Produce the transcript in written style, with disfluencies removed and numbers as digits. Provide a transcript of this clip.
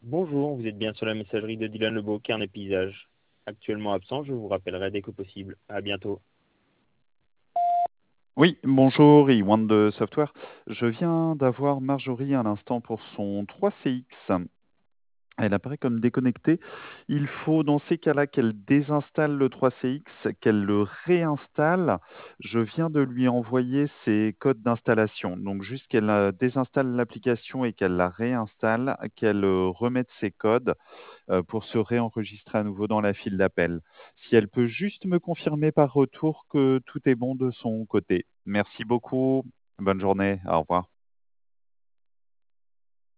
Bonjour, vous êtes bien sur la messagerie de Dylan Lebeau, Carnet Paysage. Actuellement absent, je vous rappellerai dès que possible. À bientôt. Oui, bonjour, Iwan de Software. Je viens d'avoir Marjorie à l'instant pour son 3CX. Elle apparaît comme déconnectée. Il faut dans ces cas-là qu'elle désinstalle le 3CX, qu'elle le réinstalle. Je viens de lui envoyer ses codes d'installation. Donc juste qu'elle désinstalle l'application et qu'elle la réinstalle, qu'elle remette ses codes pour se réenregistrer à nouveau dans la file d'appel. Si elle peut juste me confirmer par retour que tout est bon de son côté. Merci beaucoup. Bonne journée. Au revoir.